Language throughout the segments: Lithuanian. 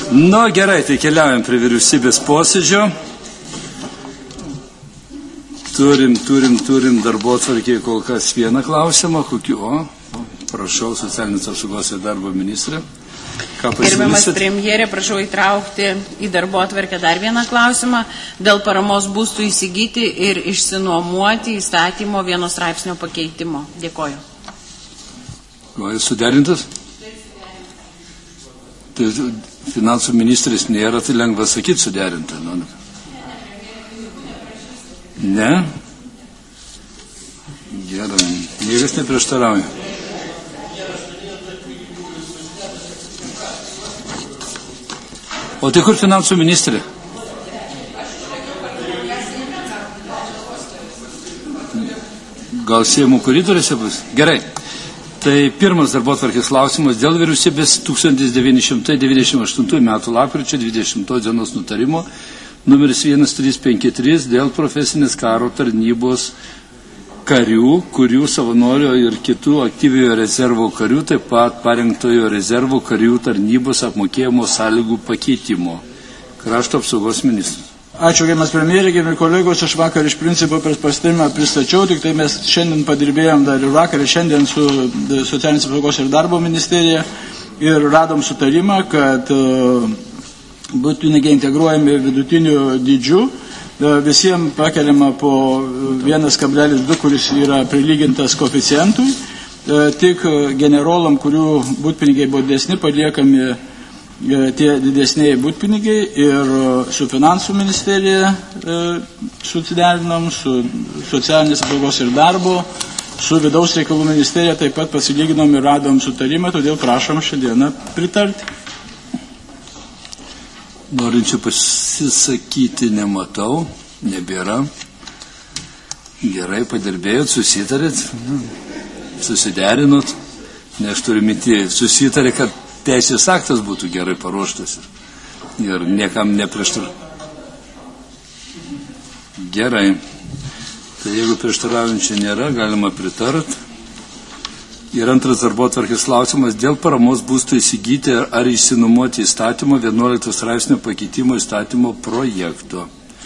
Nu, gerai, tai keliaujam prie vyriausybės posėdžio. Turim darbotvarkėje kol kas vieną klausimą. Prašau, socialinės apsaugos ir darbo ministrė. Gerbiamas premjerė, prašau įtraukti į darbotvarkę dar vieną klausimą dėl paramos būstų įsigyti ir išsinuomuoti įstatymo 1 straipsnio pakeitimo. Dėkoju. Jis suderintas? Tai finansų ministrės nėra, tai lengva sakyti suderinta. Ne? Gerai. Niekas neprieštarauja. O tai kur finansų ministrė? Gal Seimo koridoriuose bus? Gerai. Tai pirmas darbotvarkės klausimas dėl vyriausybės 1998 metų lapkričio 20 dienos nutarimo numeris 1353 dėl profesinės karo tarnybos karių, kurių savanorio ir kitų aktyviojo rezervo karių, taip pat parengtojo rezervo karių tarnybos apmokėjimo sąlygų pakeitimo. Krašto apsaugos ministras. Ačiū, gerbiamas premjerė, gerbiami kolegos, aš vakar iš principo pasiūlymą pristačiau, tik tai mes šiandien padirbėjom dar ir vakar ir šiandien su socialinės apsaugos ir darbo ministerija ir radom sutarimą, kad būtų pinigai integruojami vidutiniu dydžiu. Visiems pakeliama po 1,2, kuris yra prilygintas koeficientui. Tik generolam, kurių būtpinigiai buvo didesni, paliekami tie didesniai būtpinigiai ir su finansų ministerija suderinom, su socialinės apsaugos ir darbo, su vidaus reikalų ministerija taip pat pasilyginom ir radom sutarimą, todėl prašom šiandieną pritarti. Norinčių pasisakyti nematau, nebėra. Gerai, padirbėjot, susitarėt, susiderinot, nes aš turiu minti, susitarė, kad teisės aktas būtų gerai paruoštas ir niekam neprieštar. Gerai, tai jeigu prieštaraujančių nėra, galima pritart. Ir antras darbotvarkės klausimas dėl paramos būstų įsigyti ar išsinuomoti įstatymo 11 straipsnio pakeitimo įstatymo projekto.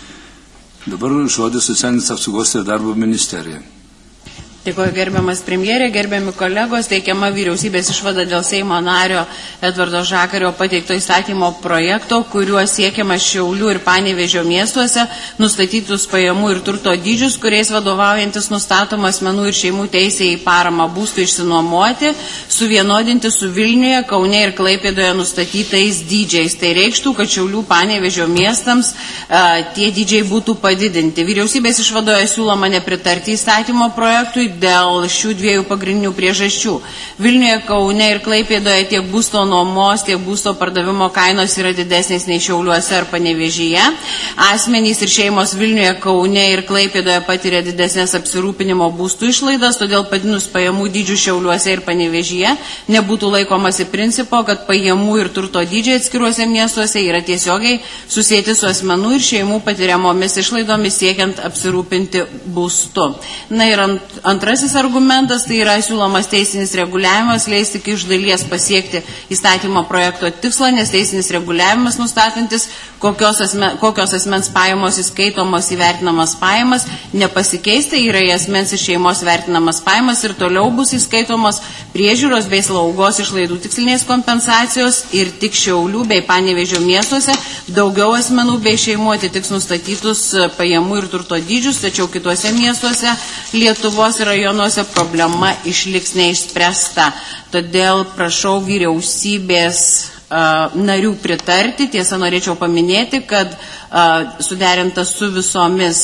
Dabar žodis socialinės apsaugos ir darbo ministerija. Dėkoju, gerbiamas premjerė, gerbiami kolegos, teikiama vyriausybės išvada dėl Seimo nario Edvardo Žakario pateikto įstatymo projekto, kuriuo siekiama Šiaulių ir Panevėžio miestuose nustatytus pajamų ir turto dydžius, kuriais vadovaujantis nustatoma asmenų ir šeimų teisė į paramą būstų išsinuomoti, suvienodinti su Vilniuje, Kaune ir Klaipėdoje nustatytais dydžiais. Tai reikštų, kad Šiaulių Panevėžio miestams tie dydžiai būtų padidinti. Vyriausybės išvadoje siūloma nepritarti įstatymo projektui dėl šių dviejų pagrindinių priežasčių. Vilniuje, Kaune ir Klaipėdoje tiek būsto nuomos, tiek būsto pardavimo kainos yra didesnės nei Šiauliuose ar Panevėžyje. Asmenys ir šeimos Vilniuje, Kaune ir Klaipėdoje patiria didesnės apsirūpinimo būstų išlaidas, todėl padidinus pajamų dydžių Šiauliuose ir Panevėžyje nebūtų laikomasi principo, kad pajamų ir turto dydžiai atskiruose miestuose yra tiesiogiai susijęti su asmenų ir šeimų patiriamomis išlaidomis siekiant apsirūpinti būstu. Na ir antrasis argumentas, tai yra siūlomas teisinis reguliavimas, leis tik iš dalies pasiekti įstatymo projekto tikslą, nes teisinis reguliavimas nustatantis, kokios asmens pajamos įskaitomos įvertinamas pajamas, nepasikeis, tai yra į asmens ir šeimos vertinamas pajamas ir toliau bus įskaitomos priežiūros bei slaugos išlaidų tikslinės kompensacijos ir tik Šiaulių bei Panevėžio miestuose daugiau asmenų bei šeimų atitiks nustatytus pajamų ir turto dydžius, tačiau kituose miestuose Lietuvos ir rajonuose problema išliks neišspręsta. Todėl prašau vyriausybės narių pritarti. Tiesa, norėčiau paminėti, kad suderinta su visomis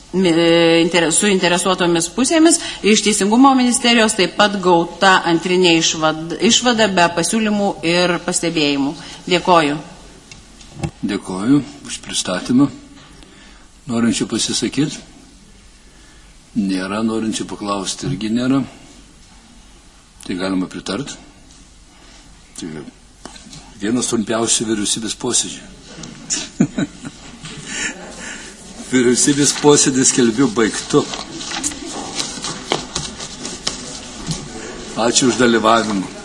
suinteresuotomis pusėmis iš Teisingumo ministerijos taip pat gauta antrinė išvada be pasiūlymų ir pastebėjimų. Dėkoju. Dėkoju už pristatymą. Norinčių pasisakyti? Nėra, norinčių paklausti irgi nėra. Tai galima pritart. Tai vienas trumpiausių vyriausybės posėdžių. Vyriausybės posėdį skelbiu baigtu. Ačiū už dalyvavimą.